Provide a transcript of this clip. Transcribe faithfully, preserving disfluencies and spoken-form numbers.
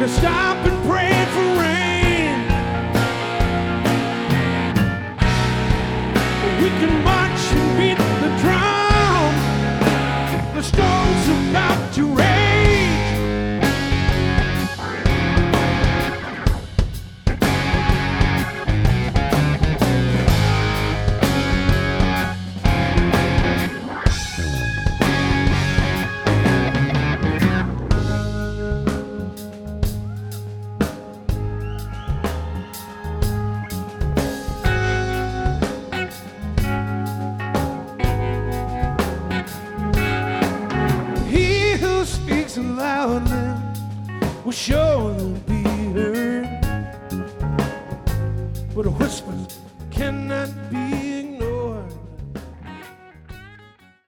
stop and pray for rain. We can march and beat the drum. The storm's about to rage. Loudly will show them